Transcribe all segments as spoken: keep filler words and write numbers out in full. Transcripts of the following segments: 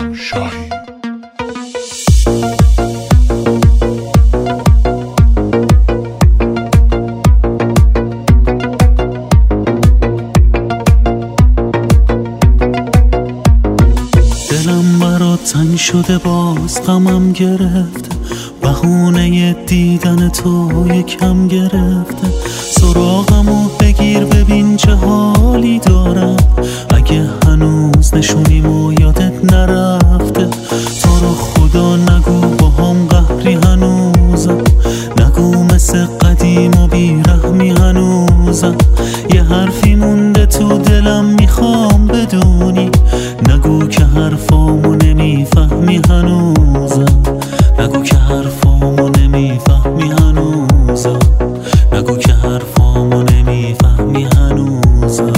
شاهی. دلم برات تنگ شده، باز غمم گرفته، بهونه دیدن تو یکم گرفته. سراغمو بگیر ببین چه حالی دارم، اگه هنوز نشونیمو یادت نرفته. تو رو خدا نگو با هم قهری هنوزم، نگو مثل قدیم و بیرحمی هنوزم. یه حرفی مونده تو دلم میخوام بدونی، نگو که حرفامو نمیفهمی هنوزم، نگو که حرفامو نمیفهمی هنوزم، نگو که حرفامو نمیفهمی هنوزم.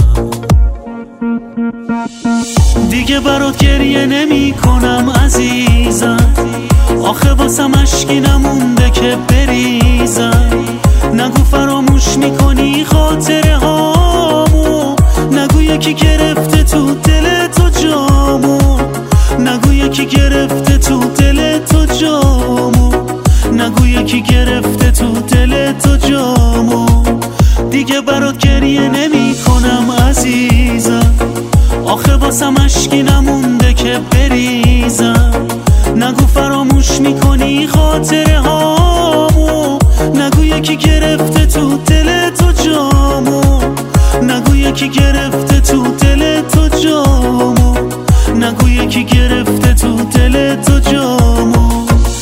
دیگه برات گریه نمی کنم عزیزم، آخه واسم اشکی نمونده که بریزم. نگو فراموش میکنی خاطره هامو، نگو یکی گرفته تو دل تو جامو، نگو یکی گرفته تو دل تو جامو، نگو یکی گرفته تو دل تو جامو. دیگه برات گریه نمی کنم عزیزم، آخه واسم اشکی نمونده که بریزم. نگو فراموش میکنی خاطره هامو، نگو یکی گرفته تو دل تو جامو، نگو یکی گرفته تو دل تو جامو، نگو یکی گرفته تو دل تو جامو.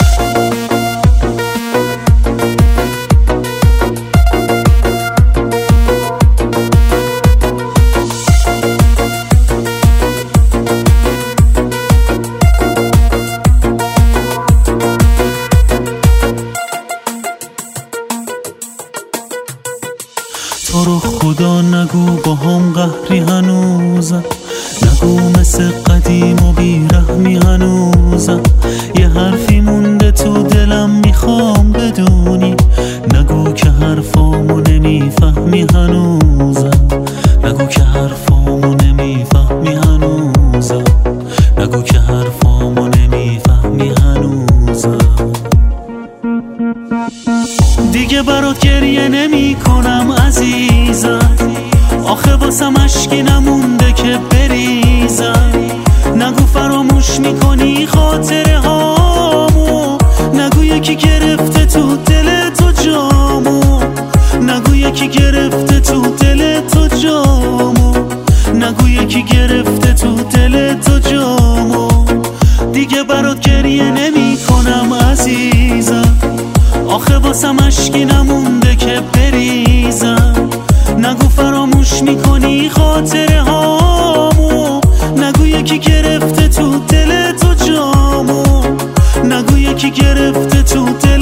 تو رو خدا نگو با هم قهری هنوزم، نگو مثل قدیم و بیرحمی هنوزم. یه حرفی مونده تو دلم میخوام بدونی، نگو که حرفامو نمیفهمی هنوزم، نگو که حرفامو نمیفهمی هنوزم، نگو که حرفامو نمیفهمی هنوزم. دیگه برات گریه نمی کنم عزیزم، آخه واسم اشکی نمونده که بریزم. نگو فراموش میکنی خاطره هامو، نگو یکی گرفته تو دل تو جامو، نگو یکی گرفته تو دل تو جامو، نگو یکی گرفته تو دل تو جامو. دیگه برات گریه نمی کنم عزیزم، آخه واسم اشکی نمونده که بریزم. نگو فراموش میکنی خاطره هامو، نگو یکی گرفته تو دل تو جامو، نگو یکی گرفته تو دل